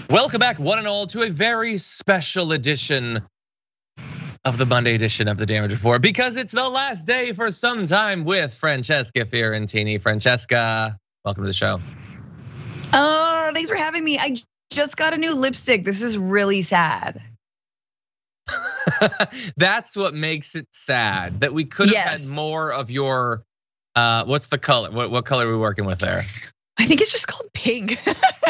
Welcome back, one and all, to a very special edition of the Monday edition of the Damage Report, because it's the last day for some time with Francesca Fiorentini. Francesca, welcome to the show. Oh, thanks for having me. I just got a new lipstick. This is really sad. That's what makes it sad, that we could have had more of your, what's the color? What color are we working with there? I think it's just called pink.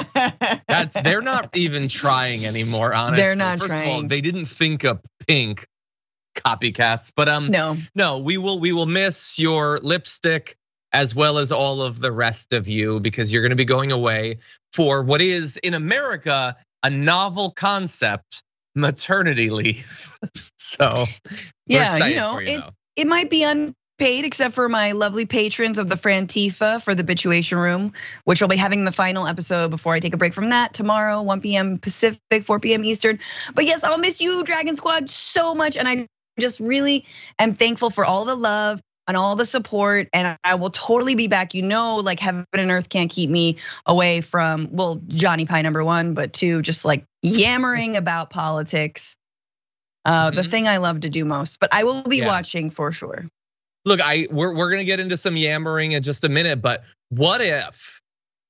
They're not even trying anymore, honestly. They're not First trying. of all, they didn't think of pink, copycats. But no, we will miss your lipstick as well as all of the rest of you, because you're gonna be going away for what is in America a novel concept, maternity leave. So yeah, it might be unpaid except for my lovely patrons of the Frantifa for the Bituation Room, which will be having the final episode before I take a break from that tomorrow, 1 p.m. Pacific, 4 p.m. Eastern. But yes, I'll miss you, Dragon Squad, so much, and I just really am thankful for all the love and all the support, and I will totally be back. Like heaven and earth can't keep me away from, well, Johnny Pie -- 1, but 2, just like yammering about politics. The thing I love to do most, but I will be watching for sure. Look, we're gonna get into some yammering in just a minute, but what if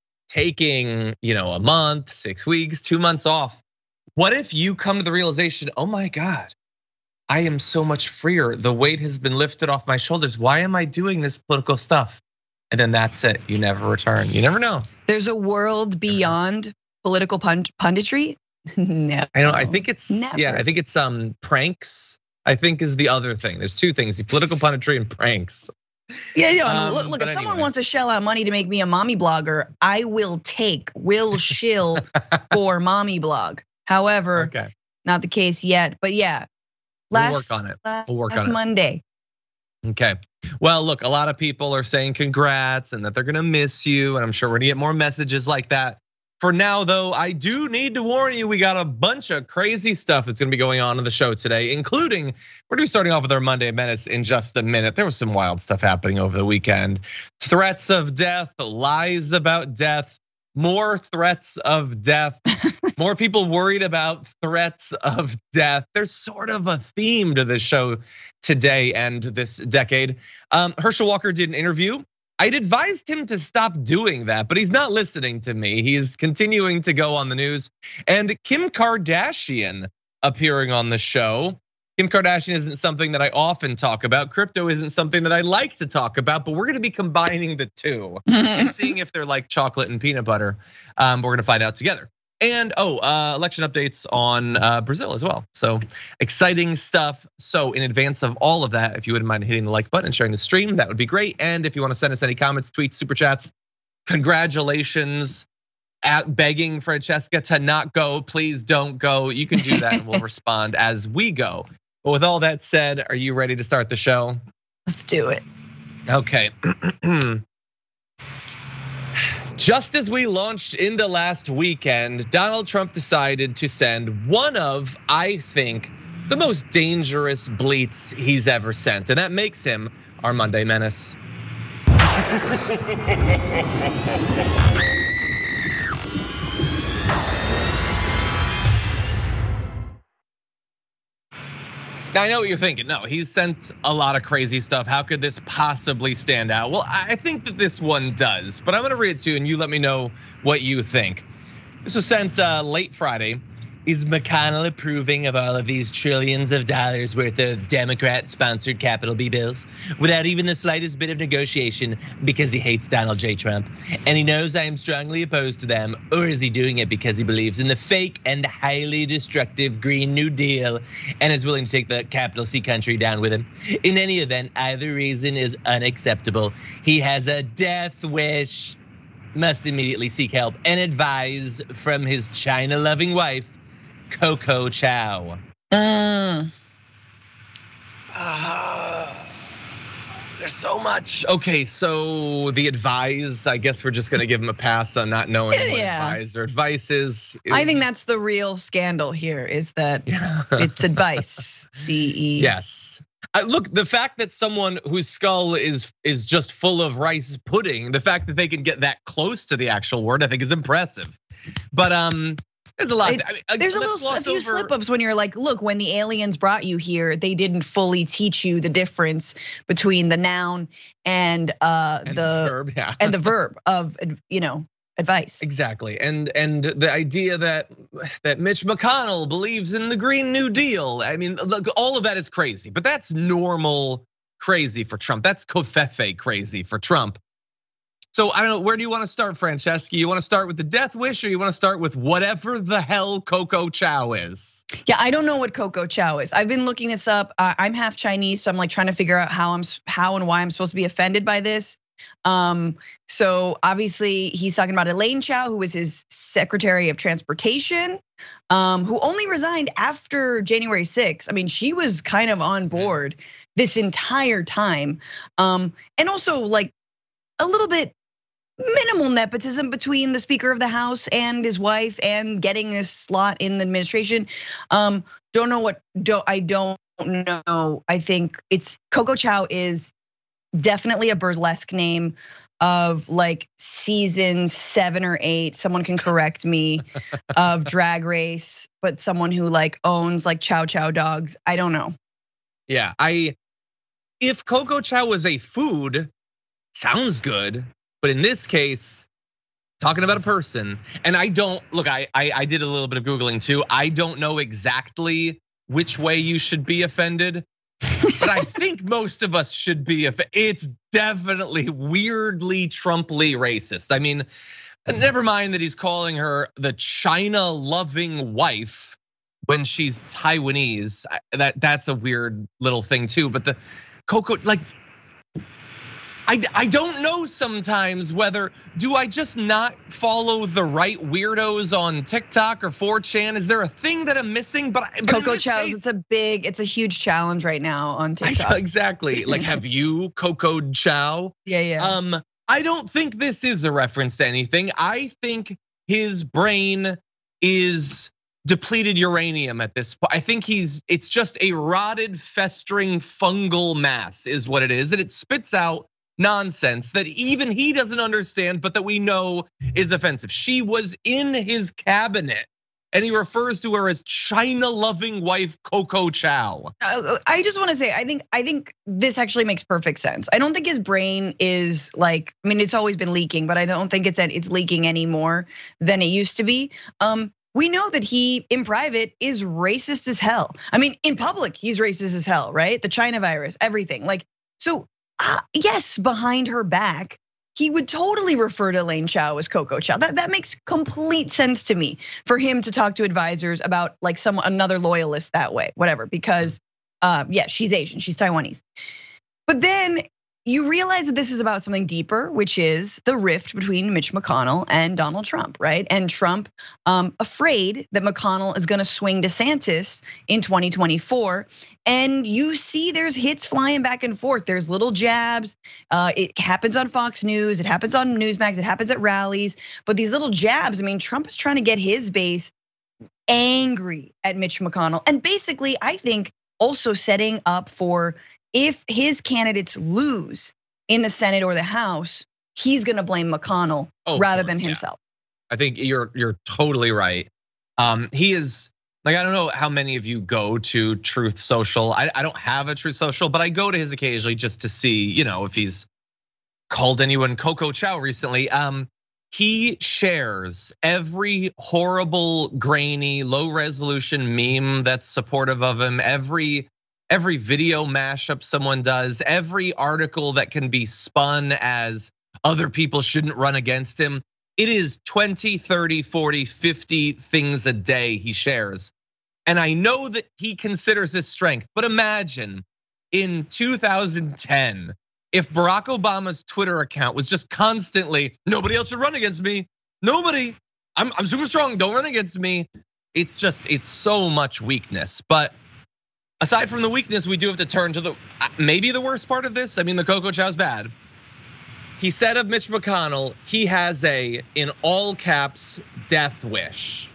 taking a month, 6 weeks, 2 months off? What if you come to the realization, oh my God, I am so much freer. The weight has been lifted off my shoulders. Why am I doing this political stuff? And then that's it. You never return. You never know. There's a world beyond political punditry. No, I think it's I think it's pranks. I think is the other thing. There's two things: political punditry and pranks. Yeah, look. If someone wants to shell out money to make me a mommy blogger, I will shill for mommy blog. However, not the case yet. But yeah, we'll work on it. We'll work on it. Monday. Okay. Well, look, a lot of people are saying congrats and that they're gonna miss you, and I'm sure we're gonna get more messages like that. For now, though, I do need to warn you, we got a bunch of crazy stuff that's gonna be going on the show today, including, we're gonna be starting off with our Monday Menace in just a minute. There was some wild stuff happening over the weekend. Threats of death, lies about death, more threats of death, more people worried about threats of death. There's sort of a theme to this show today and this decade. Herschel Walker did an interview. I'd advised him to stop doing that, but he's not listening to me. He is continuing to go on the news. And Kim Kardashian appearing on the show. Kim Kardashian isn't something that I often talk about. Crypto isn't something that I like to talk about, but we're gonna be combining the two and seeing if they're like chocolate and peanut butter. We're gonna find out together. And election updates on Brazil as well. So exciting stuff. So in advance of all of that, if you wouldn't mind hitting the like button and sharing the stream, that would be great. And if you want to send us any comments, tweets, super chats, congratulations. At begging Francesca to not go, please don't go. You can do that and we'll respond as we go. But with all that said, are you ready to start the show? Let's do it. Okay. Just as we launched into last weekend, Donald Trump decided to send one of, I think, the most dangerous bleats he's ever sent. And that makes him our Monday Menace. Now, I know what you're thinking. No, he's sent a lot of crazy stuff. How could this possibly stand out? Well, I think that this one does, but I'm gonna read it to you and you let me know what you think. This was sent late Friday. Is McConnell approving of all of these trillions of dollars worth of Democrat-sponsored capital B bills without even the slightest bit of negotiation because he hates Donald J. Trump and he knows I am strongly opposed to them? Or is he doing it because he believes in the fake and highly destructive Green New Deal and is willing to take the capital C country down with him? In any event, either reason is unacceptable. He has a death wish, must immediately seek help and advise from his China-loving wife, Coco Chow. There's so much. Okay, so the advise, I guess we're just gonna give him a pass on not knowing what advise or advice is. I think that's the real scandal here, is that it's advice, CE. Yes. Look, the fact that someone whose skull is just full of rice pudding, the fact that they can get that close to the actual word, I think is impressive. But There's a lot. There's a few slip-ups when you're like, look, when the aliens brought you here, they didn't fully teach you the difference between the noun and the verb, and the verb of advice. Exactly, and the idea that Mitch McConnell believes in the Green New Deal. I mean, look, all of that is crazy, but that's normal crazy for Trump. That's covfefe crazy for Trump. So I don't know, where do you want to start, Francesca? You want to start with the death wish, or you want to start with whatever the hell Coco Chow is? Yeah, I don't know what Coco Chow is. I've been looking this up. I'm half Chinese, so I'm like trying to figure out how and why I'm supposed to be offended by this. So obviously he's talking about Elaine Chao, who was his Secretary of Transportation, who only resigned after January 6th. I mean, she was kind of on board this entire time, and also like a little bit minimal nepotism between the Speaker of the House and his wife and getting this slot in the administration. I don't know. I think it's Coco Chow is definitely a burlesque name of like season 7 or 8. Someone can correct me of Drag Race, but someone who like owns like Chow Chow dogs. I don't know. Yeah, if Coco Chow was a food, sounds good. But in this case, talking about a person, and I don't, look, I did a little bit of Googling too. I don't know exactly which way you should be offended, but I think most of us should be offended. It's definitely weirdly Trump-ly racist. I mean, never mind that he's calling her the China-loving wife when she's Taiwanese. That's a weird little thing too, but the Coco, like, I don't know sometimes whether, do I just not follow the right weirdos on TikTok or 4chan? Is there a thing that I'm missing? But Coco Chow, it's a huge challenge right now on TikTok. Exactly, like have you Coco Chow? Yeah. I don't think this is a reference to anything. I think his brain is depleted uranium at this point. I think it's just a rotted, festering fungal mass is what it is, and it spits out nonsense that even he doesn't understand, but that we know is offensive. She was in his cabinet, and he refers to her as China-loving wife Coco Chow. I just want to say, I think this actually makes perfect sense. I don't think his brain is like, I mean, it's always been leaking, but I don't think it's leaking any more than it used to be. We know that he, in private, is racist as hell. I mean, in public, he's racist as hell, right? The China virus, everything. Like, so. Yes, behind her back, he would totally refer to Elaine Chao as Coco Chow. That makes complete sense to me for him to talk to advisors about like another loyalist that way, whatever. Because yeah, she's Asian, she's Taiwanese. But then you realize that this is about something deeper, which is the rift between Mitch McConnell and Donald Trump, right? And Trump afraid that McConnell is gonna swing DeSantis in 2024. And you see there's hits flying back and forth. There's little jabs. It happens on Fox News, it happens on Newsmax, it happens at rallies. But these little jabs, I mean, Trump is trying to get his base angry at Mitch McConnell. And basically, I think also setting up for, if his candidates lose in the Senate or the House, he's gonna blame McConnell rather than himself. I think you're totally right. He is, like, I don't know how many of you go to Truth Social. I don't have a Truth Social, but I go to his occasionally just to see, if he's called anyone Coco Chow recently. He shares every horrible, grainy, low resolution meme that's supportive of him, every video mashup someone does, every article that can be spun as other people shouldn't run against him. It is 20, 30, 40, 50 things a day he shares. And I know that he considers this strength, but imagine in 2010, if Barack Obama's Twitter account was just constantly, nobody else should run against me. Nobody, I'm super strong, don't run against me. It's so much weakness. But aside from the weakness, we do have to turn to maybe the worst part of this. I mean, the Coco Chow's bad. He said of Mitch McConnell, he has a, in all caps, death wish.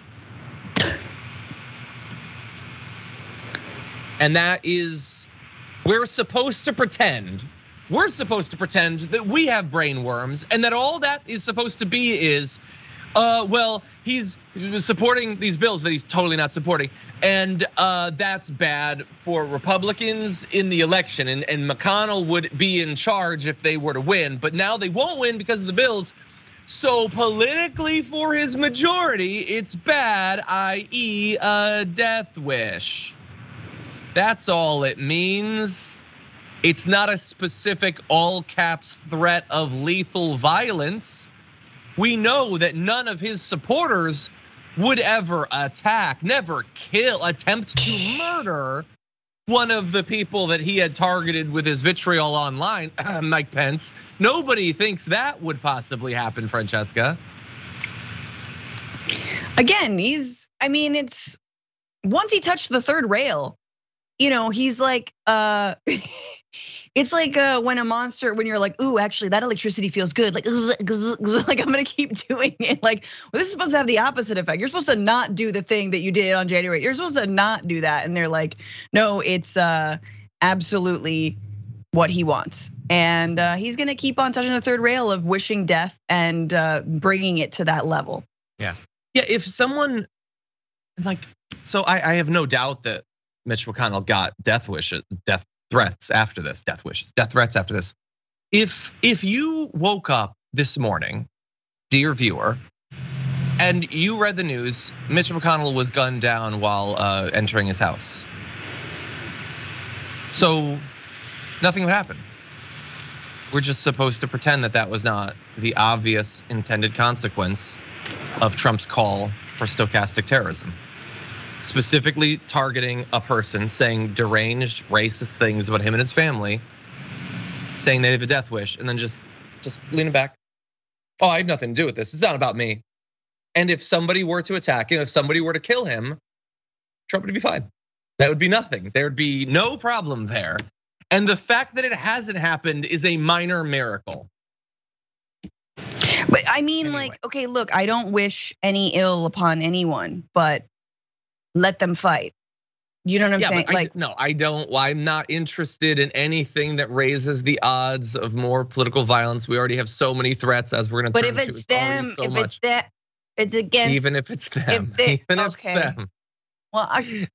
And that is, we're supposed to pretend that we have brain worms, and that all that is supposed to be is, Well, he's supporting these bills that he's totally not supporting. And that's bad for Republicans in the election. And McConnell would be in charge if they were to win. But now they won't win because of the bills. So politically for his majority, it's bad, i.e. a death wish. That's all it means. It's not a specific all caps threat of lethal violence. We know that none of his supporters would ever attack, never kill, attempt to murder one of the people that he had targeted with his vitriol online, Mike Pence. Nobody thinks that would possibly happen, Francesca. Again, it's once he touched the third rail, he's like, it's like when you're like, ooh, actually that electricity feels good. Like I'm gonna keep doing it. Like, well, this is supposed to have the opposite effect. You're supposed to not do the thing that you did on January. You're supposed to not do that. And they're like, no, it's absolutely what he wants. And he's gonna keep on touching the third rail of wishing death and bringing it to that level. Yeah, if someone so I have no doubt that Mitch McConnell got death threats after this, death threats after this. If you woke up this morning, dear viewer, and you read the news, Mitch McConnell was gunned down while entering his house. So nothing would happen. We're just supposed to pretend that was not the obvious intended consequence of Trump's call for stochastic terrorism. Specifically targeting a person, saying deranged, racist things about him and his family, saying they have a death wish, and then just leaning back. Oh, I have nothing to do with this. It's not about me. And if somebody were to attack him, if somebody were to kill him, Trump would be fine. That would be nothing. There would be no problem there. And the fact that it hasn't happened is a minor miracle. But anyway. Okay, look, I don't wish any ill upon anyone, but let them fight. You know what I'm saying? No, I don't. I'm not interested in anything that raises the odds of more political violence. We already have so many threats, as we're going to. But if it's them, it's against. Even if it's them. Even if it's them. Well,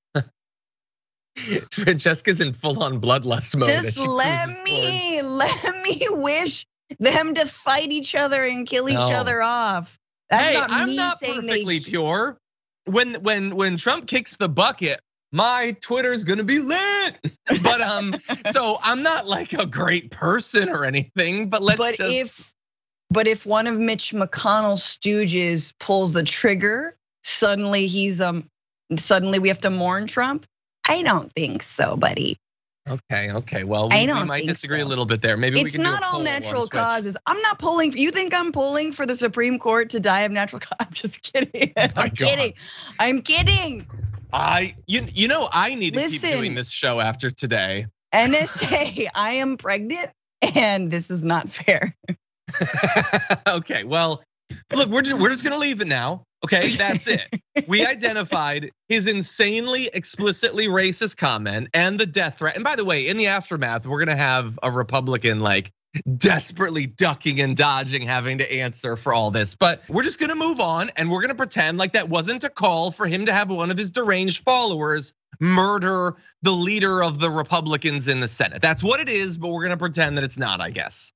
Francesca's in full-on bloodlust mode. Just let me wish them to fight each other and kill each other off. That's I'm not perfectly pure. When Trump kicks the bucket, my Twitter's gonna be lit. But so I'm not like a great person or anything. But if one of Mitch McConnell's stooges pulls the trigger, suddenly we have to mourn Trump. I don't think so, buddy. Okay. Well, we might disagree a little bit there. Maybe we can do a poll. It's not all natural causes. I'm not pulling. You think I'm pulling for the Supreme Court to die of natural causes? I'm just kidding. I'm kidding. I need to keep doing this show after today. NSA, I am pregnant, and this is not fair. Okay, well, look, we're just gonna leave it now. Okay, that's it. We identified his insanely, explicitly racist comment and the death threat. And by the way, in the aftermath, we're gonna have a Republican desperately ducking and dodging, having to answer for all this. But we're just gonna move on, and we're gonna pretend like that wasn't a call for him to have one of his deranged followers murder the leader of the Republicans in the Senate. That's what it is, but we're gonna pretend that it's not, I guess.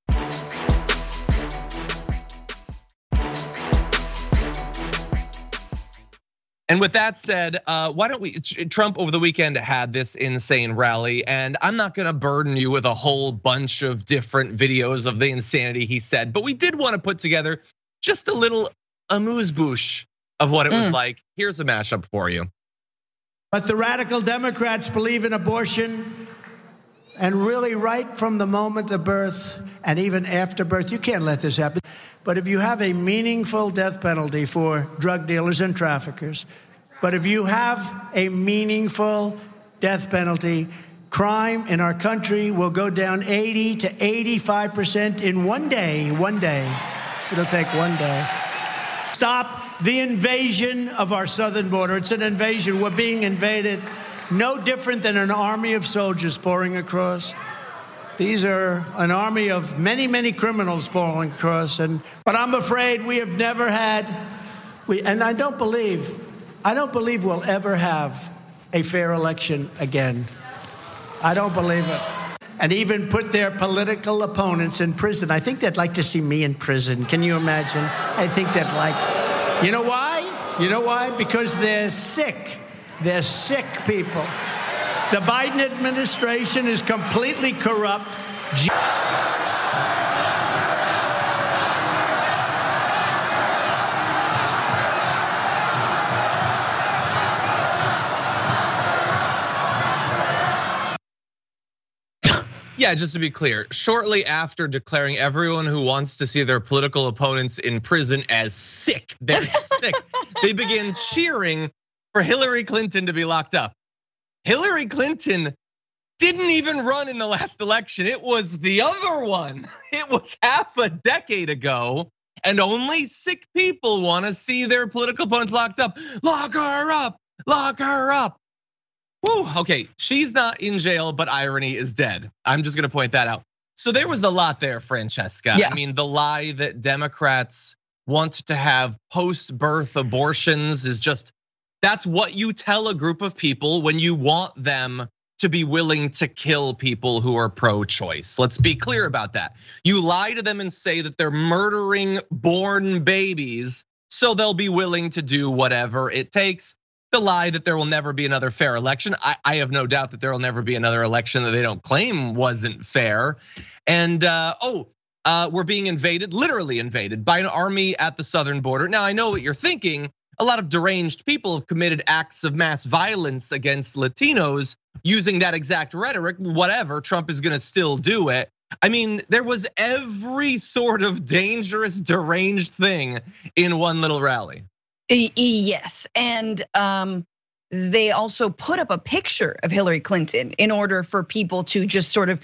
And with that said, why don't we, Trump over the weekend had this insane rally, and I'm not gonna burden you with a whole bunch of different videos of the insanity he said, but we did wanna put together just a little amuse-bouche of what it was like. Here's a mashup for you. But the radical Democrats believe in abortion, and really right from the moment of birth and even after birth. You can't let this happen. But if you have a meaningful death penalty for drug dealers and traffickers, but if you have a meaningful death penalty, crime in our country will go down 80 to 85% in one day. One day. It'll take one day. Stop the invasion of our southern border. It's an invasion. We're being invaded. No different than an army of soldiers pouring across. These are an army of many, many criminals pouring across. But I'm afraid we have never had And I don't believe we'll ever have a fair election again. I don't believe it. And even put their political opponents in prison. I think they'd like to see me in prison. Can you imagine? I think they'd like, you know why? You know why? Because they're sick. They're sick people. The Biden administration is completely corrupt. Yeah, just to be clear, shortly after declaring everyone who wants to see their political opponents in prison as sick, they're sick, they began cheering for Hillary Clinton to be locked up. Hillary Clinton didn't even run in the last election. It was the other one. It was half a decade ago, and only sick people want to see their political opponents locked up. Lock her up, lock her up. Whew, okay, she's not in jail, but irony is dead. I'm just gonna point that out. So there was a lot there, Francesca. Yeah. I mean, the lie that Democrats want to have post-birth abortions is just, that's what you tell a group of people when you want them to be willing to kill people who are pro-choice. Let's be clear about that. You lie to them and say that they're murdering born babies, so they'll be willing to do whatever it takes. The lie that there will never be another fair election. I have no doubt that there will never be another election that they don't claim wasn't fair. And we're being invaded, literally invaded, by an army at the southern border. Now I know what you're thinking. A lot of deranged people have committed acts of mass violence against Latinos using that exact rhetoric. Whatever, Trump is gonna still do it. I mean, there was every sort of dangerous, deranged thing in one little rally. Yes, and they also put up a picture of Hillary Clinton in order for people to just sort of,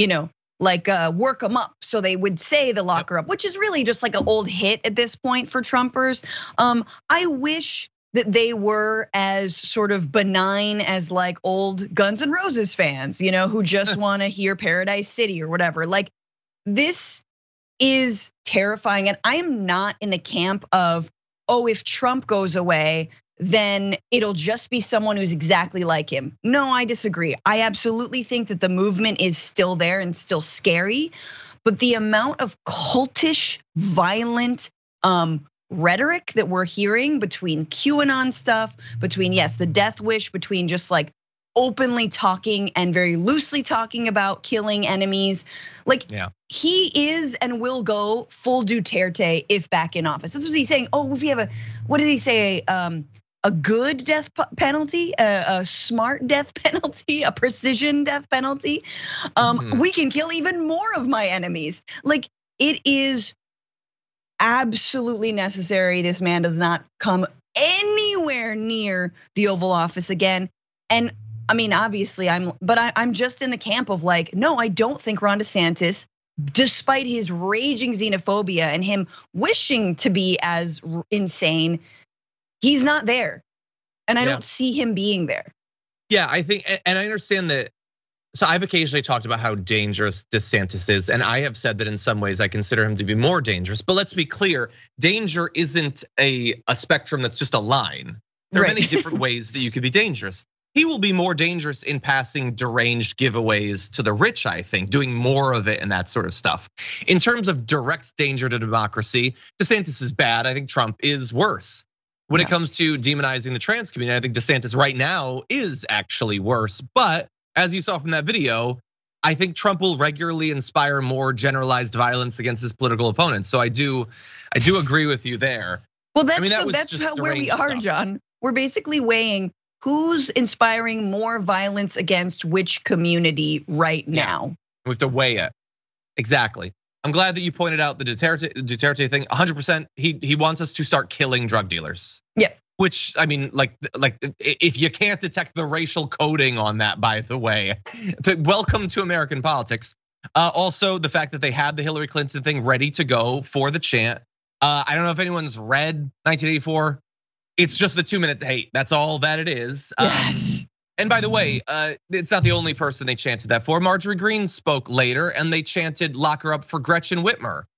work them up. So they would say the lock her up, which is really just like an old hit at this point for Trumpers. I wish that they were as sort of benign as like old Guns N' Roses fans, who just want to hear Paradise City or whatever. Like, this is terrifying, and I am not in the camp of, oh, if Trump goes away, then it'll just be someone who's exactly like him. No, I disagree. I absolutely think that the movement is still there and still scary, but the amount of cultish, violent rhetoric that we're hearing between QAnon stuff, between, yes, the death wish, between just like openly talking and very loosely talking about killing enemies. Like, he is and will go full Duterte if back in office. That's what he's saying. Oh, if you have what did he say? A good death penalty, a smart death penalty, a precision death penalty. We can kill even more of my enemies. Like, it is absolutely necessary. This man does not come anywhere near the Oval Office again. And I mean, obviously, I'm just in the camp of like, no, I don't think Ron DeSantis, despite his raging xenophobia and him wishing to be as insane, he's not there. And I don't see him being there. Yeah, I think, and I understand that. So I've occasionally talked about how dangerous DeSantis is, and I have said that in some ways I consider him to be more dangerous. But let's be clear, danger isn't a spectrum that's just a line. There are many different ways that you could be dangerous. He will be more dangerous in passing deranged giveaways to the rich, I think, doing more of it and that sort of stuff. In terms of direct danger to democracy, DeSantis is bad. I think Trump is worse. When it comes to demonizing the trans community, I think DeSantis right now is actually worse. But as you saw from that video, I think Trump will regularly inspire more generalized violence against his political opponents. So I do agree with you there. Well, that's where we are, stuff. John. We're basically weighing who's inspiring more violence against which community right now. We have to weigh it. Exactly. I'm glad that you pointed out the Duterte thing. 100%. He wants us to start killing drug dealers. Yeah. Which, I mean, like if you can't detect the racial coding on that, by the way, welcome to American politics. Also, the fact that they had the Hillary Clinton thing ready to go for the chant. I don't know if anyone's read 1984. It's just the 2 minutes hate. That's all that it is. Yes. And by the way, it's not the only person they chanted that for. Marjorie Greene spoke later and they chanted lock her up for Gretchen Whitmer.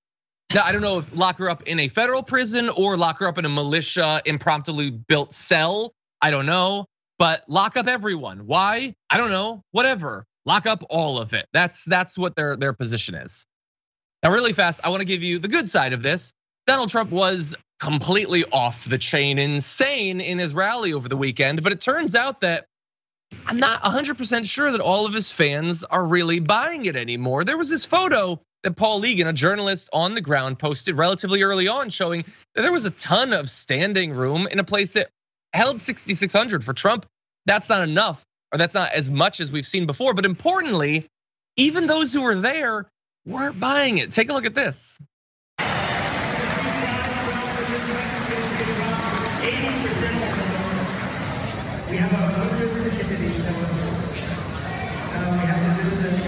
Now, I don't know if lock her up in a federal prison or lock her up in a militia impromptu built cell. I don't know, but lock up everyone. Why? I don't know, whatever. Lock up all of it. That's what their position is. Now, really fast, I wanna give you the good side of this. Donald Trump was completely off the chain insane in his rally over the weekend, but it turns out that I'm not 100% sure that all of his fans are really buying it anymore. There was this photo that Paul Egan, a journalist on the ground, posted relatively early on showing that there was a ton of standing room in a place that held 6,600 for Trump. That's not enough, or that's not as much as we've seen before. But importantly, even those who were there weren't buying it. Take a look at this. We have 100 committees that we have to do the.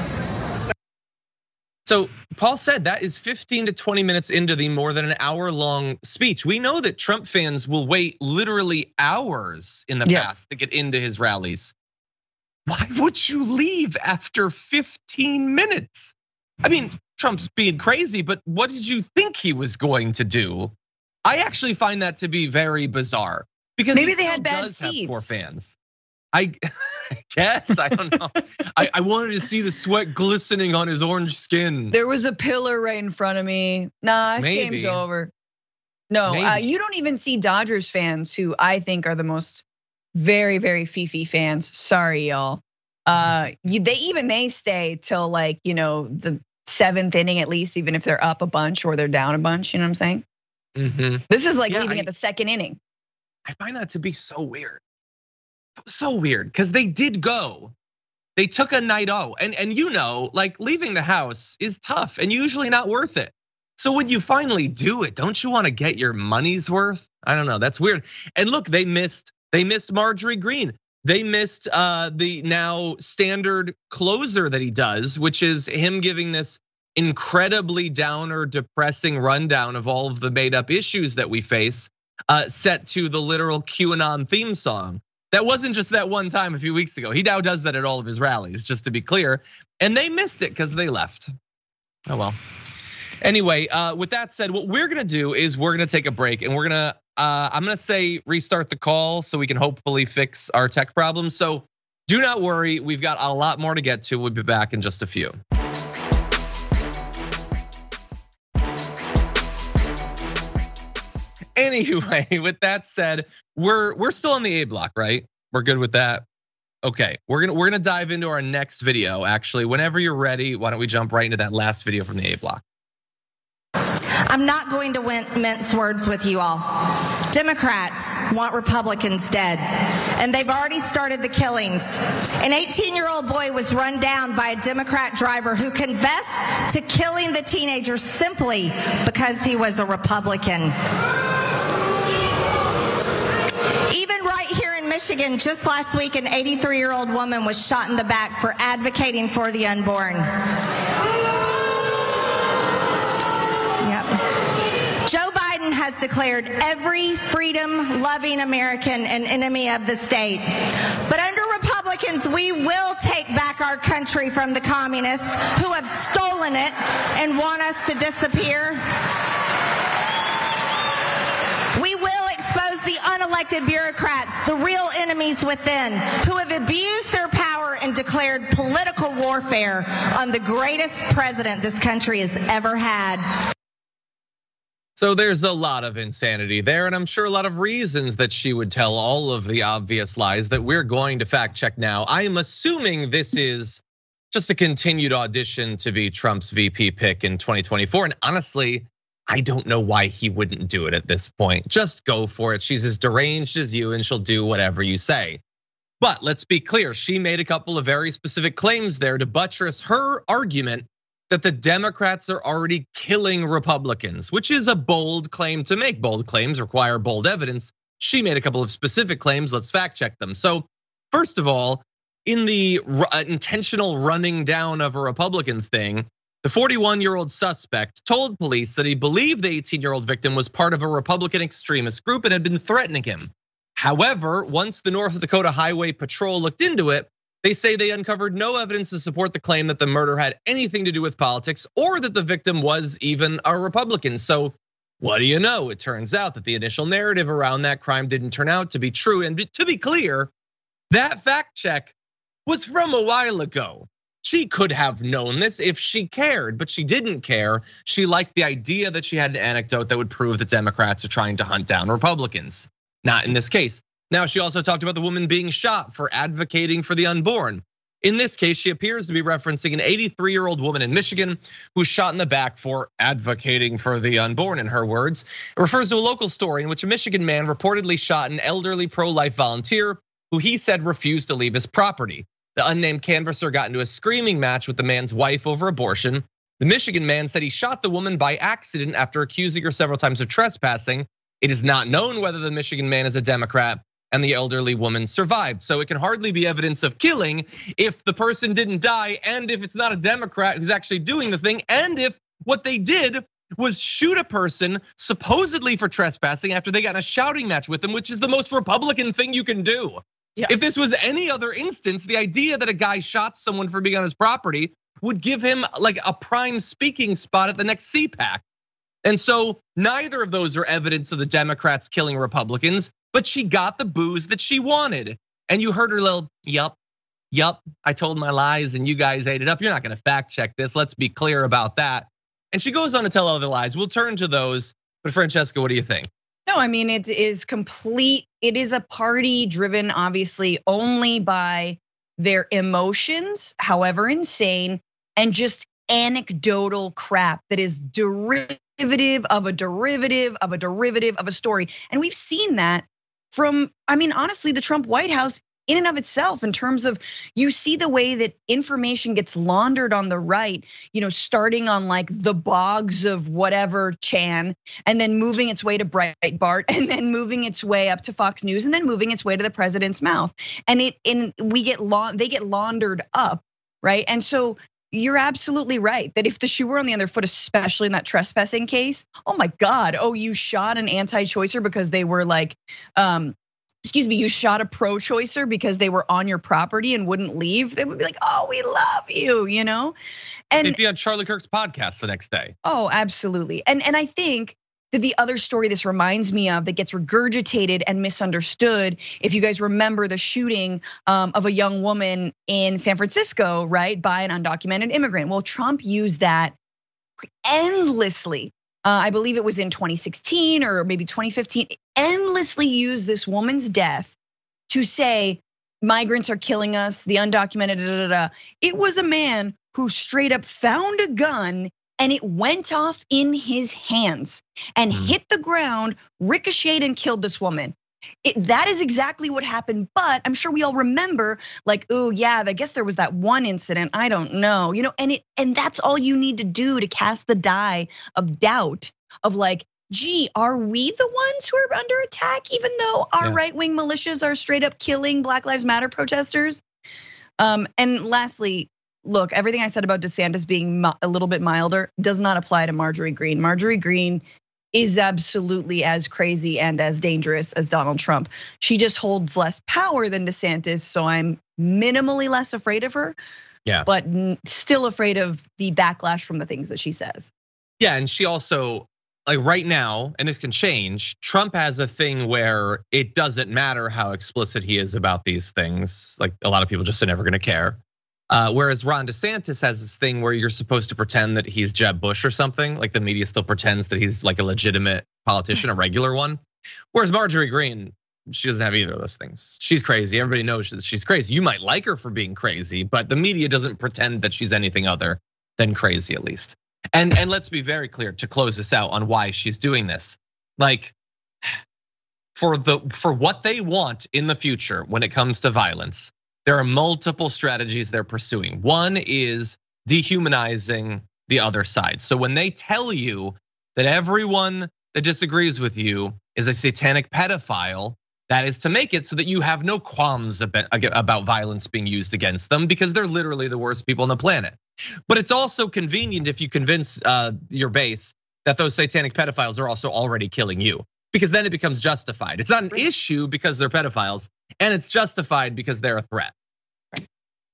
So Paul said that is 15 to 20 minutes into the more than an hour-long speech. We know that Trump fans will wait literally hours in the past to get into his rallies. Why would you leave after 15 minutes? I mean, Trump's being crazy, but what did you think he was going to do? I actually find that to be very bizarre. Because maybe they had bad seats. Have poor fans. I guess, I don't know. I wanted to see the sweat glistening on his orange skin. There was a pillar right in front of me. Nah, this game's over. No, you don't even see Dodgers fans, who I think are the most very, very Fifi fans. Sorry, y'all. They stay till like, the 7th inning at least, even if they're up a bunch or they're down a bunch. You know what I'm saying? This is like leaving at the 2nd inning. I find that to be so weird. So weird, because they did go. They took a night off, and like leaving the house is tough and usually not worth it. So when you finally do it, don't you want to get your money's worth? I don't know, that's weird. And look, they missed Marjorie Greene. They missed the now standard closer that he does, which is him giving this incredibly downer, depressing rundown of all of the made up issues that we face. Set to the literal QAnon theme song. That wasn't just that one time a few weeks ago. He now does that at all of his rallies, just to be clear. And they missed it because they left. Oh well. Anyway, with that said, what we're gonna do is we're gonna take a break and we're gonna, I'm gonna say restart the call so we can hopefully fix our tech problems. So do not worry, we've got a lot more to get to. We'll be back in just a few. Anyway, with that said, we're still on the A block, right? We're good with that. Okay, we're gonna dive into our next video. Actually, whenever you're ready, why don't we jump right into that last video from the A block? I'm not going to mince words with you all. Democrats want Republicans dead, and they've already started the killings. An 18-year-old boy was run down by a Democrat driver who confessed to killing the teenager simply because he was a Republican. Even right here in Michigan, just last week, an 83-year-old woman was shot in the back for advocating for the unborn. Joe Biden has declared every freedom-loving American an enemy of the state. But under Republicans, we will take back our country from the communists who have stolen it and want us to disappear. We will expose the unelected bureaucrats, the real enemies within, who have abused their power and declared political warfare on the greatest president this country has ever had. So there's a lot of insanity there, and I'm sure a lot of reasons that she would tell all of the obvious lies that we're going to fact check now. I am assuming this is just a continued audition to be Trump's VP pick in 2024. And honestly, I don't know why he wouldn't do it at this point. Just go for it. She's as deranged as you and she'll do whatever you say. But let's be clear, she made a couple of very specific claims there to buttress her argument that the Democrats are already killing Republicans, which is a bold claim to make. Bold claims require bold evidence. She made a couple of specific claims, let's fact check them. So first of all, in the intentional running down of a Republican thing, the 41-year-old suspect told police that he believed the 18-year-old victim was part of a Republican extremist group and had been threatening him. However, once the North Dakota Highway Patrol looked into it, They say they uncovered no evidence to support the claim that the murder had anything to do with politics or that the victim was even a Republican. So what do you know? It turns out that the initial narrative around that crime didn't turn out to be true. And to be clear, that fact check was from a while ago. She could have known this if she cared, but she didn't care. She liked the idea that she had an anecdote that would prove that Democrats are trying to hunt down Republicans. Not in this case. Now, she also talked about the woman being shot for advocating for the unborn. In this case, she appears to be referencing an 83-year-old woman in Michigan who's shot in the back for advocating for the unborn, in her words. It refers to a local story in which a Michigan man reportedly shot an elderly pro-life volunteer who he said refused to leave his property. The unnamed canvasser got into a screaming match with the man's wife over abortion. The Michigan man said he shot the woman by accident after accusing her several times of trespassing. It is not known whether the Michigan man is a Democrat, and the elderly woman survived. So it can hardly be evidence of killing if the person didn't die, and if it's not a Democrat who's actually doing the thing, and if what they did was shoot a person supposedly for trespassing after they got in a shouting match with them, which is the most Republican thing you can do. Yes. If this was any other instance, the idea that a guy shot someone for being on his property would give him like a prime speaking spot at the next CPAC. And so neither of those are evidence of the Democrats killing Republicans, but she got the booze that she wanted. And you heard her little, yup, I told my lies and you guys ate it up. You're not gonna fact check this, let's be clear about that. And she goes on to tell other lies. We'll turn to those, but Francesca, what do you think? No, I mean, it is complete. It is a party driven, obviously, only by their emotions, however insane, and just anecdotal crap that is derivative of a derivative of a derivative of a story. And we've seen that from, I mean, honestly, the Trump White House in and of itself, in terms of, you see the way that information gets laundered on the right, starting on like the blogs of whatever Chan, and then moving its way to Breitbart, and then moving its way up to Fox News, and then moving its way to the president's mouth. And they get laundered up, right? And so you're absolutely right that if the shoe were on the other foot, especially in that trespassing case, oh my God, you shot an anti-choicer because they were like, you shot a pro-choicer because they were on your property and wouldn't leave, they would be like, oh, we love you, And they'd be on Charlie Kirk's podcast the next day. Oh, absolutely. And I think that the other story this reminds me of that gets regurgitated and misunderstood, if you guys remember the shooting of a young woman in San Francisco, right, by an undocumented immigrant. Well, Trump used that endlessly. I believe it was in 2016 or maybe 2015, endlessly used this woman's death to say migrants are killing us, the undocumented, It was a man who straight up found a gun and it went off in his hands and hit the ground, ricocheted and killed this woman. That is exactly what happened, but I'm sure we all remember, like, oh yeah, I guess there was that one incident, I don't know, and that's all you need to do to cast the die of doubt of like, gee, are we the ones who are under attack, even though our right-wing militias are straight up killing Black Lives Matter protesters? And lastly, look, everything I said about DeSantis being a little bit milder does not apply to Marjorie Greene. Marjorie Greene is absolutely as crazy and as dangerous as Donald Trump. She just holds less power than DeSantis, so I'm minimally less afraid of her. Yeah. But still afraid of the backlash from the things that she says. Yeah, and she also, like right now, and this can change, Trump has a thing where it doesn't matter how explicit he is about these things. Like a lot of people just are never gonna care. Whereas Ron DeSantis has this thing where you're supposed to pretend that he's Jeb Bush or something. Like the media still pretends that he's like a legitimate politician, a regular one. Whereas Marjorie Greene, she doesn't have either of those things. She's crazy, everybody knows that she's crazy. You might like her for being crazy, but the media doesn't pretend that she's anything other than crazy, at least. And let's be very clear to close this out on why she's doing this. Like for what they want in the future when it comes to violence, there are multiple strategies they're pursuing. One is dehumanizing the other side. So when they tell you that everyone that disagrees with you is a satanic pedophile, that is to make it so that you have no qualms about violence being used against them, because they're literally the worst people on the planet. But it's also convenient if you convince your base that those satanic pedophiles are also already killing you, because then it becomes justified. It's not an issue because they're pedophiles, and it's justified because they're a threat.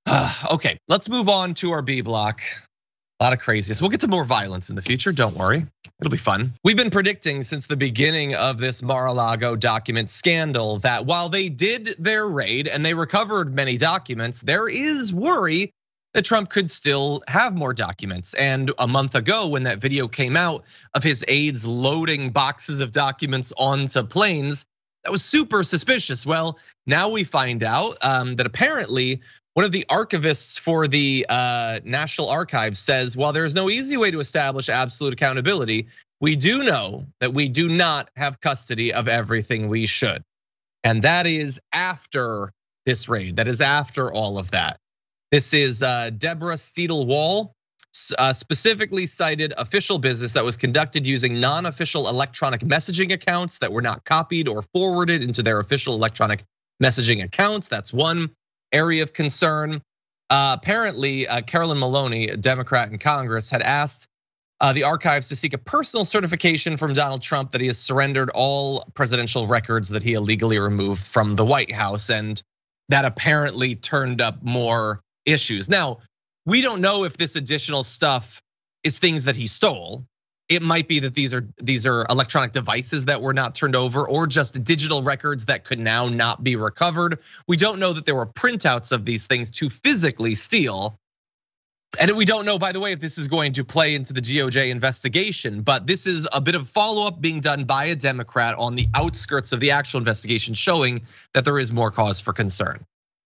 Okay, let's move on to our B block. A lot of craziness. We'll get to more violence in the future, don't worry. It'll be fun. We've been predicting since the beginning of this Mar-a-Lago document scandal that while they did their raid and they recovered many documents, there is worry that Trump could still have more documents. And a month ago, when that video came out of his aides loading boxes of documents onto planes, that was super suspicious. Well, now we find out that apparently one of the archivists for the National Archives says, while there is no easy way to establish absolute accountability, we do know that we do not have custody of everything we should. And that is after this raid, that is after all of that. This is Deborah Steedle-Wall, specifically cited official business that was conducted using non-official electronic messaging accounts that were not copied or forwarded into their official electronic messaging accounts. That's one area of concern. Apparently, Carolyn Maloney, a Democrat in Congress, had asked the archives to seek a personal certification from Donald Trump that he has surrendered all presidential records that he illegally removed from the White House, and that apparently turned up more issues. Now, we don't know if this additional stuff is things that he stole. It might be that these are electronic devices that were not turned over, or just digital records that could now not be recovered. We don't know that there were printouts of these things to physically steal. And we don't know, by the way, if this is going to play into the DOJ investigation, but this is a bit of follow-up being done by a Democrat on the outskirts of the actual investigation, showing that there is more cause for concern.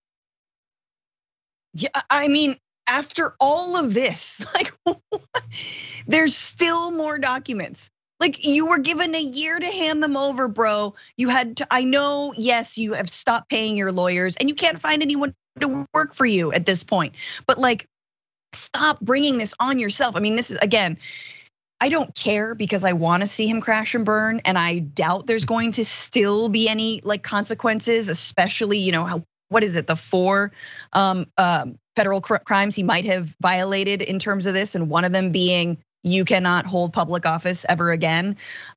Yeah, I mean, after all of this, like, there's still more documents. Like, you were given a year to hand them over, bro. You had to, I know, yes, you have stopped paying your lawyers and you can't find anyone to work for you at this point. But like, stop bringing this on yourself. I mean, this is, again, I don't care because I want to see him crash and burn. And I doubt there's going to still be any like consequences, especially, how, what is it, the 4 federal crimes he might have violated in terms of this, and one of them being you cannot hold public office ever again.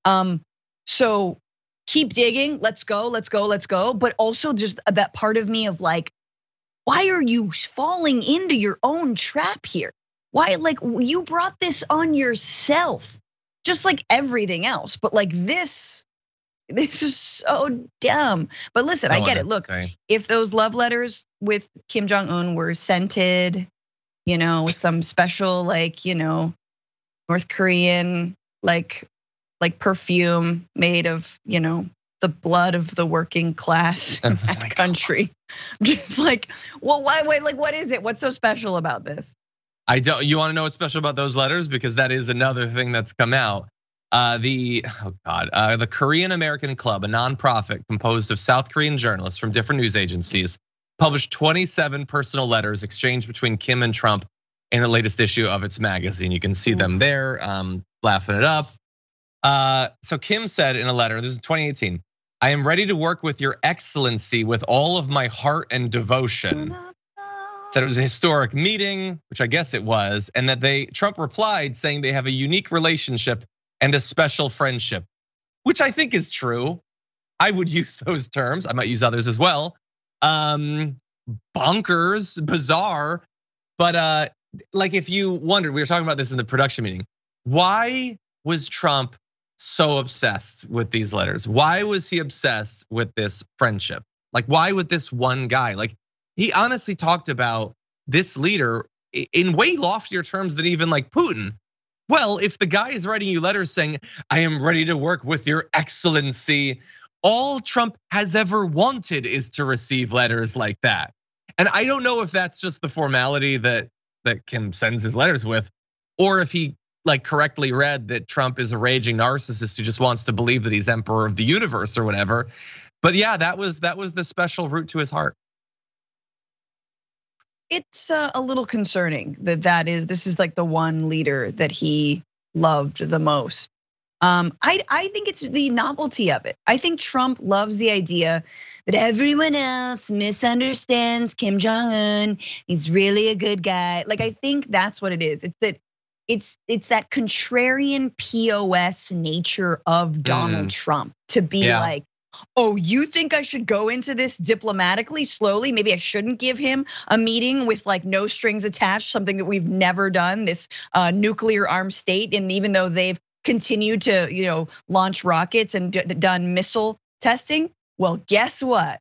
So keep digging, let's go. But also just that part of me of like, why are you falling into your own trap here? Why, like, you brought this on yourself, just like everything else. But like this is so dumb. But listen, I get it. Look, if those love letters with Kim Jong-un were scented, with some special like, North Korean like perfume made of, the blood of the working class in that country. I'm just like, well, why, like, what is it? What's so special about this? I don't, you wanna know what's special about those letters? Because that is another thing that's come out. The Korean American Club, a nonprofit composed of South Korean journalists from different news agencies, published 27 personal letters exchanged between Kim and Trump in the latest issue of its magazine. You can see them there, laughing it up. So Kim said in a letter, this is 2018, I am ready to work with your excellency with all of my heart and devotion. Said it was a historic meeting, which I guess it was, and that Trump replied saying they have a unique relationship and a special friendship, which I think is true. I would use those terms. I might use others as well. Bonkers, bizarre. But like, if you wondered, we were talking about this in the production meeting. Why was Trump so obsessed with these letters? Why was he obsessed with this friendship? Like, why would this one guy, like, he honestly talked about this leader in way loftier terms than even like Putin. Well, if the guy is writing you letters saying, I am ready to work with your excellency, all Trump has ever wanted is to receive letters like that. And I don't know if that's just the formality that Kim sends his letters with, or if he like correctly read that Trump is a raging narcissist who just wants to believe that he's emperor of the universe or whatever. But yeah, that was the special route to his heart. It's a little concerning this is like the one leader that he loved the most. I think it's the novelty of it. I think Trump loves the idea that everyone else misunderstands Kim Jong-un. He's really a good guy. Like, I think that's what it is. It's that contrarian POS nature of Donald Trump to be like, oh, you think I should go into this diplomatically, slowly? Maybe I shouldn't give him a meeting with like no strings attached, something that we've never done, this nuclear armed state. And even though they've continued to, launch rockets and done missile testing, well, guess what?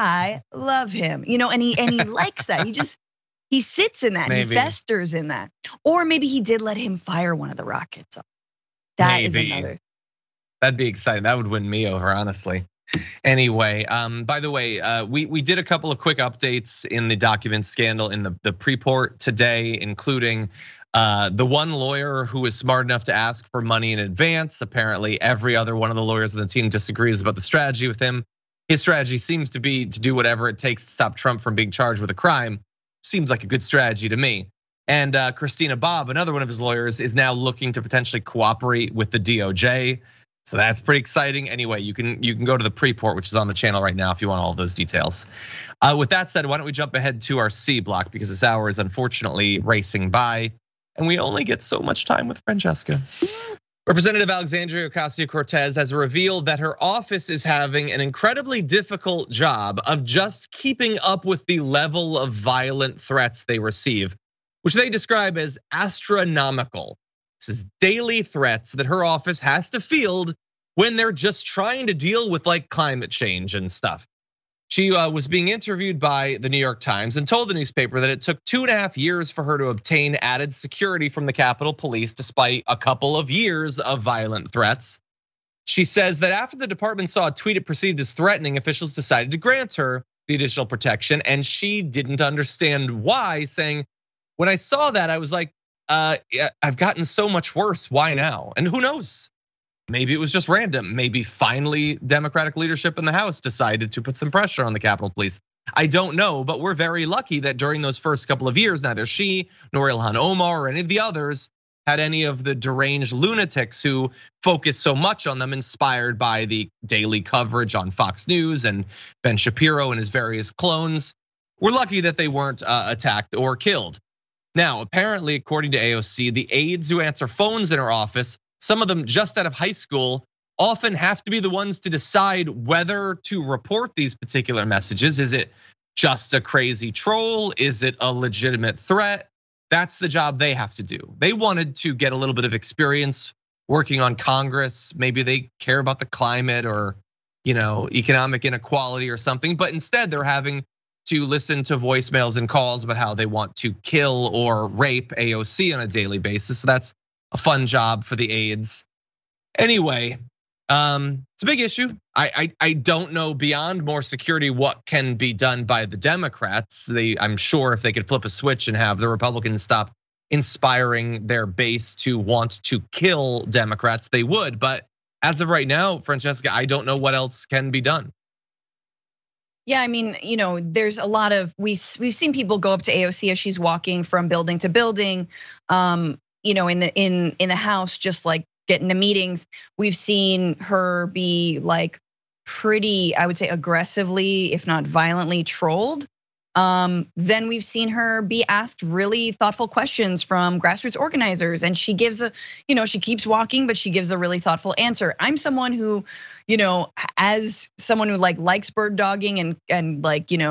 I love him, and he likes that. He sits in that, maybe. He festers in that. Or maybe he did let him fire one of the rockets. That is another. That'd be exciting. That would win me over, honestly. Anyway, by the way, we did a couple of quick updates in the document scandal in the pre-port today, including the one lawyer who was smart enough to ask for money in advance. Apparently, every other one of the lawyers on the team disagrees about the strategy with him. His strategy seems to be to do whatever it takes to stop Trump from being charged with a crime. Seems like a good strategy to me. And Christina Bobb, another one of his lawyers, is now looking to potentially cooperate with the DOJ. So that's pretty exciting. Anyway, you can go to the pre-port, which is on the channel right now if you want all of those details. With that said, why don't we jump ahead to our C block, because this hour is unfortunately racing by, and we only get so much time with Francesca. Representative Alexandria Ocasio-Cortez has revealed that her office is having an incredibly difficult job of just keeping up with the level of violent threats they receive, which they describe as astronomical. This is daily threats that her office has to field when they're just trying to deal with like climate change and stuff. She was being interviewed by the New York Times and told the newspaper that it took 2.5 years for her to obtain added security from the Capitol Police despite a couple of years of violent threats. She says that after the department saw a tweet it perceived as threatening, officials decided to grant her the additional protection, and she didn't understand why, saying, when I saw that, I was like, I've gotten so much worse, why now? And who knows? Maybe it was just random. Maybe finally Democratic leadership in the House decided to put some pressure on the Capitol Police. I don't know, but we're very lucky that during those first couple of years, neither she nor Ilhan Omar or any of the others had any of the deranged lunatics who focus so much on them, inspired by the daily coverage on Fox News and Ben Shapiro and his various clones. We're lucky that they weren't attacked or killed. Now, apparently, according to AOC, the aides who answer phones in her office, some of them just out of high school, often have to be the ones to decide whether to report these particular messages. Is it just a crazy troll? Is it a legitimate threat? That's the job they have to do. They wanted to get a little bit of experience working on Congress. Maybe they care about the climate or economic inequality or something, but instead they're having to listen to voicemails and calls about how they want to kill or rape AOC on a daily basis. So that's a fun job for the aides. Anyway, it's a big issue. I don't know beyond more security what can be done by the Democrats. I'm sure if they could flip a switch and have the Republicans stop inspiring their base to want to kill Democrats, they would. But as of right now, Francesca, I don't know what else can be done. Yeah, I mean, there's a lot of we've seen people go up to AOC as she's walking from building to building. In the House, just like getting to meetings, we've seen her be like pretty, I would say, aggressively, if not violently, trolled. Then we've seen her be asked really thoughtful questions from grassroots organizers, and she gives she keeps walking, but she gives a really thoughtful answer. I'm someone who, as someone who likes bird dogging and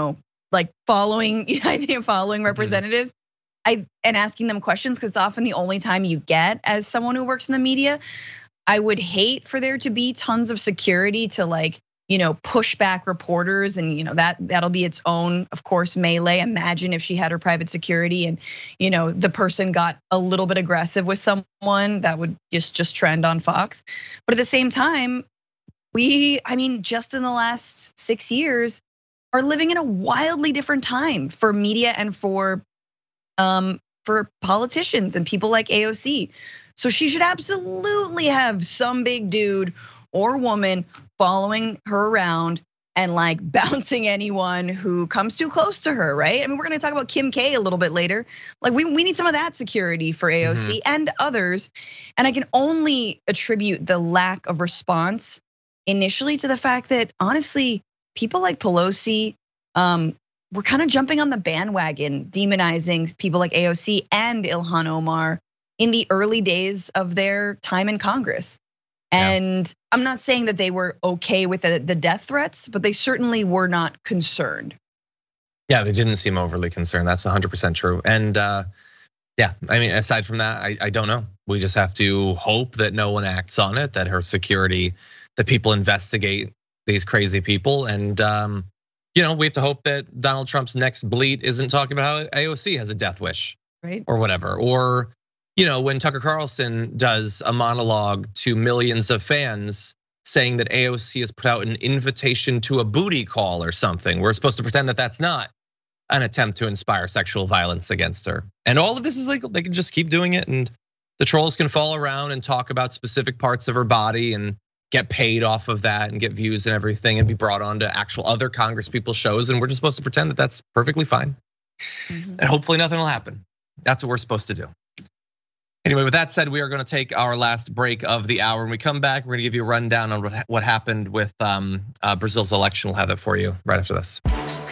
following representatives. And asking them questions, because it's often the only time you get as someone who works in the media. I would hate for there to be tons of security to push back reporters, and that'll be its own, of course, melee. Imagine if she had her private security and the person got a little bit aggressive with someone, that would just trend on Fox. But at the same time, just in the last 6 years, are living in a wildly different time for media and for politicians and people like AOC. So she should absolutely have some big dude or woman following her around and bouncing anyone who comes too close to her, right? I mean, we're gonna talk about Kim K a little bit later. We need some of that security for AOC and others. And I can only attribute the lack of response initially to the fact that honestly, people like Pelosi, we're kind of jumping on the bandwagon, demonizing people like AOC and Ilhan Omar in the early days of their time in Congress. And I'm not saying that they were okay with the death threats, but they certainly were not concerned. Yeah, they didn't seem overly concerned. That's 100% true. And yeah, I mean, aside from that, I don't know. We just have to hope that no one acts on it, that her security, that people investigate these crazy people. And we have to hope that Donald Trump's next bleat isn't talking about how AOC has a death wish, right? Or whatever. Or when Tucker Carlson does a monologue to millions of fans saying that AOC has put out an invitation to a booty call or something, we're supposed to pretend that that's not an attempt to inspire sexual violence against her. And all of this is legal. They can just keep doing it, and the trolls can fall around and talk about specific parts of her body and get paid off of that and get views and everything and be brought on to actual other Congress people's shows. And we're just supposed to pretend that that's perfectly fine. And hopefully nothing will happen. That's what we're supposed to do. Anyway, with that said, we are going to take our last break of the hour. When we come back, we're going to give you a rundown on what happened with Brazil's election. We'll have that for you right after this.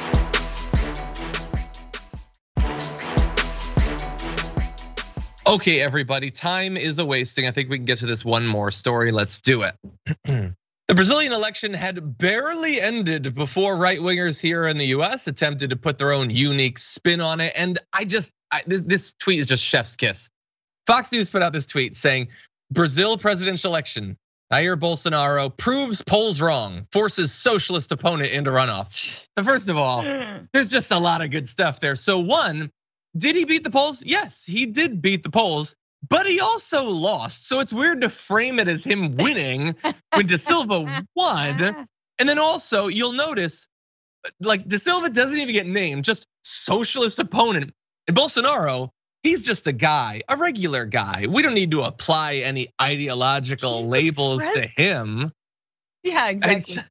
Okay, everybody, time is a-wasting. I think we can get to this one more story. Let's do it. The Brazilian election had barely ended before right-wingers here in the US attempted to put their own unique spin on it. And this tweet is just chef's kiss. Fox News put out this tweet saying, Brazil presidential election, Jair Bolsonaro proves polls wrong, forces socialist opponent into runoff. So first of all, there's just a lot of good stuff there. So one, did he beat the polls? Yes, he did beat the polls, but he also lost. So it's weird to frame it as him winning when Da Silva won. And then also you'll notice, like Da Silva doesn't even get named, just socialist opponent. And Bolsonaro, he's just a guy, a regular guy. We don't need to apply any ideological labels to him. Yeah, exactly.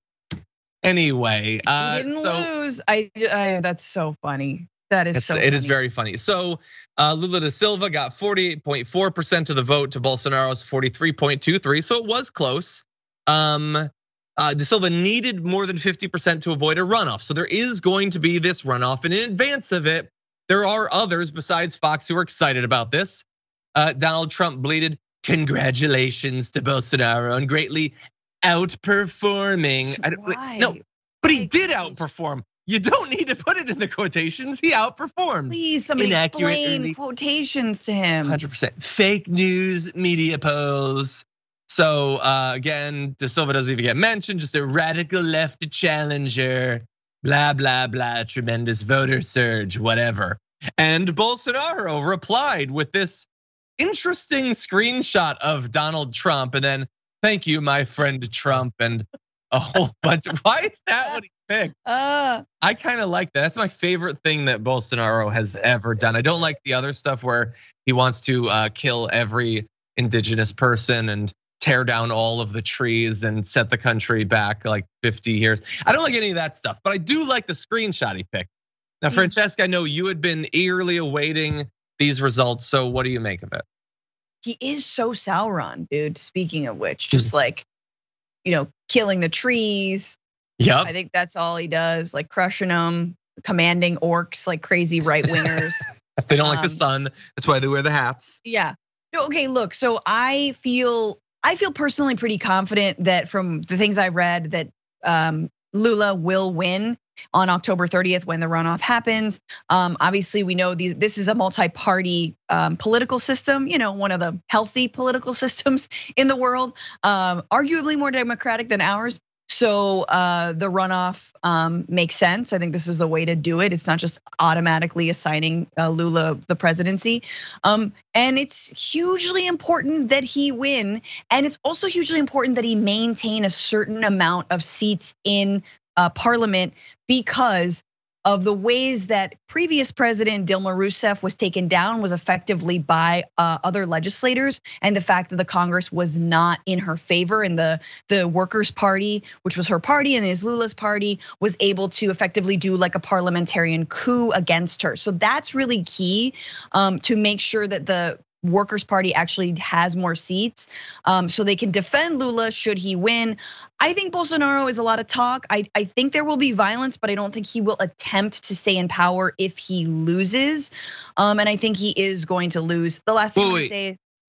Anyway, he didn't lose. That's so funny. That is so funny. It is very funny. So Lula da Silva got 48.4% of the vote to Bolsonaro's 43.23, so it was close. Da Silva needed more than 50% to avoid a runoff. So there is going to be this runoff, and in advance of it, there are others besides Fox who are excited about this. Donald Trump bleated, "Congratulations to Bolsonaro on greatly outperforming." Why? No, but he did outperform. You don't need to put it in the quotations. He outperformed. Please, somebody explain quotations to him. 100% fake news media polls. So again, Da Silva doesn't even get mentioned. Just a radical left challenger. Blah, blah, blah, tremendous voter surge, whatever. And Bolsonaro replied with this interesting screenshot of Donald Trump. And then, thank you, my friend Trump, and a whole bunch of, why is that what he picked? I kind of like that. That's my favorite thing that Bolsonaro has ever done. I don't like the other stuff where he wants to kill every indigenous person and tear down all of the trees and set the country back like 50 years. I don't like any of that stuff, but I do like the screenshot he picked. Now, Francesca, I know you had been eagerly awaiting these results, so what do you make of it? He is so Sauron, dude, speaking of which, just like, killing the trees. Yep. I think that's all he does, like crushing them, commanding orcs like crazy right-wingers. They don't like the sun, that's why they wear the hats. Yeah, okay, look, so I feel personally pretty confident that from the things I read that Lula will win on October 30th when the runoff happens. Obviously, we know this is a multi-party political system, one of the healthy political systems in the world, arguably more democratic than ours. So the runoff makes sense. I think this is the way to do it. It's not just automatically assigning Lula the presidency. And it's hugely important that he win. And it's also hugely important that he maintain a certain amount of seats in parliament because of the ways that previous president Dilma Rousseff was taken down was effectively by other legislators, and the fact that the Congress was not in her favor, and the Workers' Party, which was her party and is Lula's party, was able to effectively do like a parliamentarian coup against her. So that's really key to make sure that the Workers' Party actually has more seats, so they can defend Lula should he win. I think Bolsonaro is a lot of talk. I think there will be violence, but I don't think he will attempt to stay in power if he loses. And I think he is going to lose. The last thing I say.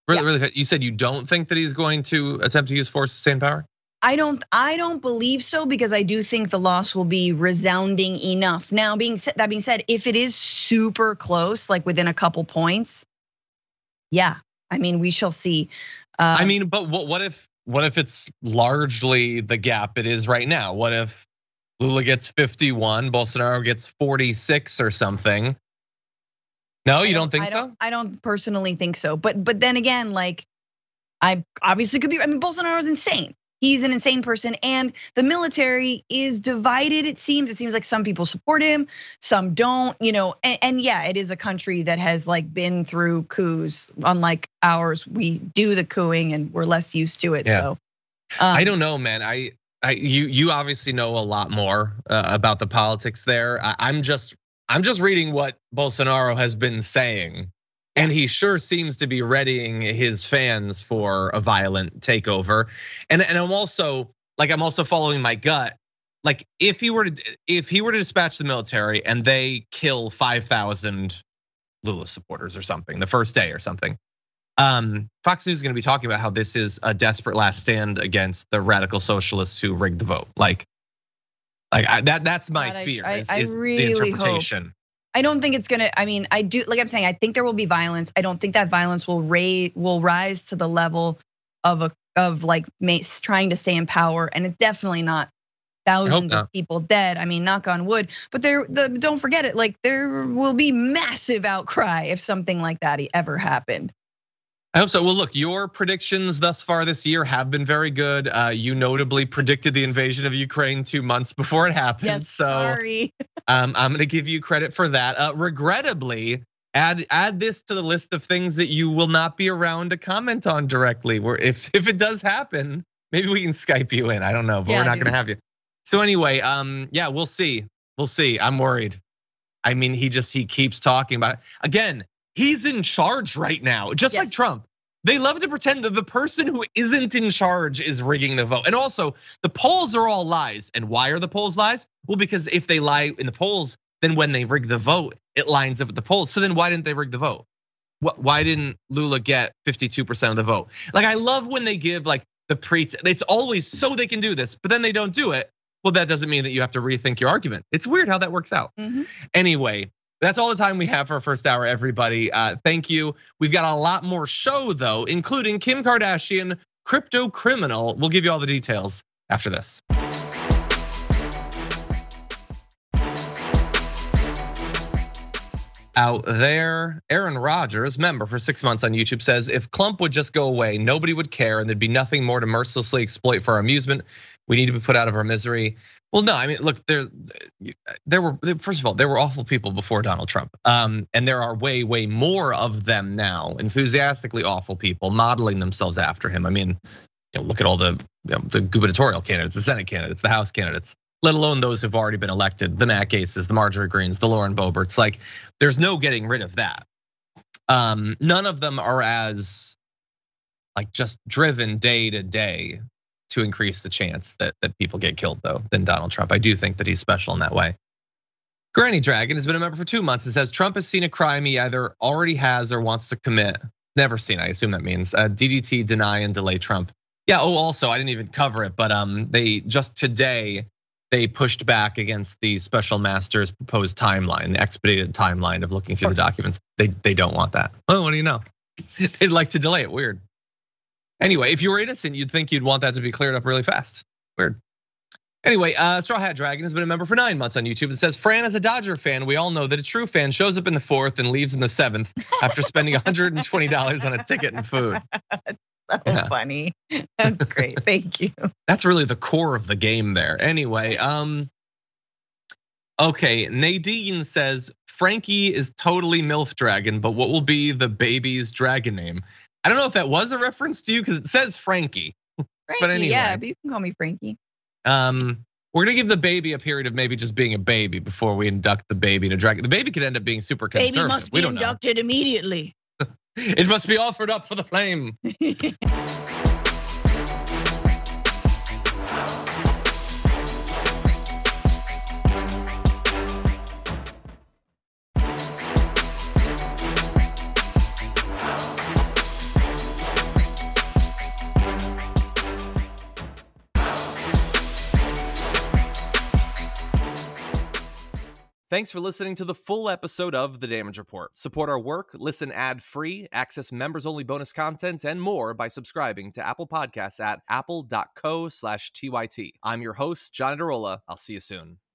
Really, you said you don't think that he's going to attempt to use force to stay in power? I don't believe so, because I do think the loss will be resounding enough. Now, that being said, if it is super close, like within a couple points, yeah, I mean, we shall see. I mean, but what if it's largely the gap it is right now? What if Lula gets 51, Bolsonaro gets 46 or something? No, you don't think so? I don't personally think so. But then again, like, I obviously could be. I mean, Bolsonaro's insane. He's an insane person, and the military is divided. It seems like some people support him, some don't. And yeah, it is a country that has like been through coups. Unlike ours, we do the coupping and we're less used to it. Yeah. So I don't know, man. You obviously know a lot more about the politics there. I'm just reading what Bolsonaro has been saying. And he sure seems to be readying his fans for a violent takeover. And I'm also following my gut. Like if he were to dispatch the military and they kill 5,000 Lula supporters or something the first day or something, Fox News is going to be talking about how this is a desperate last stand against the radical socialists who rigged the vote. That's my fear. I really the interpretation. Hope. I don't think it's gonna. I mean, I do. Like I'm saying, I think there will be violence. I don't think that violence will rise to the level of trying to stay in power, and it's definitely not thousands of people dead. I mean, knock on wood. But don't forget it. Like there will be massive outcry if something like that ever happened. I hope so. Well, look, your predictions thus far this year have been very good. You notably predicted the invasion of Ukraine 2 months before it happened. Yes, sorry. I'm gonna give you credit for that. Regrettably, add this to the list of things that you will not be around to comment on directly. Where if it does happen, maybe we can Skype you in. I don't know, but we're not gonna have you. So anyway, yeah, we'll see. I'm worried. I mean, he keeps talking about it. Again, he's in charge right now, just like Trump. They love to pretend that the person who isn't in charge is rigging the vote. And also, the polls are all lies. And why are the polls lies? Well, because if they lie in the polls, then when they rig the vote, it lines up with the polls. So then why didn't they rig the vote? Why didn't Lula get 52% of the vote? Like, I love when they give like it's always so they can do this, but then they don't do it. Well, that doesn't mean that you have to rethink your argument. It's weird how that works out. Anyway, that's all the time we have for our first hour, everybody. Thank you. We've got a lot more show though, including Kim Kardashian, crypto criminal. We'll give you all the details after this. Out there, Aaron Rodgers, member for 6 months on YouTube, says if Klump would just go away, nobody would care and there'd be nothing more to mercilessly exploit for our amusement. We need to be put out of our misery. Well, no, I mean, look, there were, first of all, there were awful people before Donald Trump. And there are way more of them now, enthusiastically awful people modeling themselves after him. I mean, look at all the gubernatorial candidates, the Senate candidates, the House candidates, let alone those who've already been elected, the Matt Gaetzes, the Marjorie Greenes, the Lauren Boeberts. Like, there's no getting rid of that. None of them are as like just driven day to day to increase the chance that people get killed though than Donald Trump. I do think that he's special in that way. Granny Dragon has been a member for 2 months. It says Trump has seen a crime he either already has or wants to commit. Never seen, I assume that means DDT, deny and delay Trump. Yeah, also, I didn't even cover it, but they just today, they pushed back against the special master's proposed timeline, the expedited timeline of looking through the documents. They don't want that. Oh, what do you know? They'd like to delay it, weird. Anyway, if you were innocent, you'd think you'd want that to be cleared up really fast. Weird. Anyway, Straw Hat Dragon has been a member for 9 months on YouTube. It says, Fran is a Dodger fan. We all know that a true fan shows up in the 4th and leaves in the 7th after spending $120 on a ticket and food. So funny. That's great, thank you. That's really the core of the game there. Anyway, okay, Nadine says, Frankie is totally MILF Dragon, but what will be the baby's dragon name? I don't know if that was a reference to you because it says Frankie. But anyway, yeah, but you can call me Frankie. We're gonna give the baby a period of maybe just being a baby before we induct the baby into dragon. The baby could end up being super conservative. Baby must be inducted immediately. It must be offered up for the flame. Thanks for listening to the full episode of The Damage Report. Support our work, listen ad-free, access members-only bonus content, and more by subscribing to Apple Podcasts at apple.co/TYT. I'm your host, John Adarola. I'll see you soon.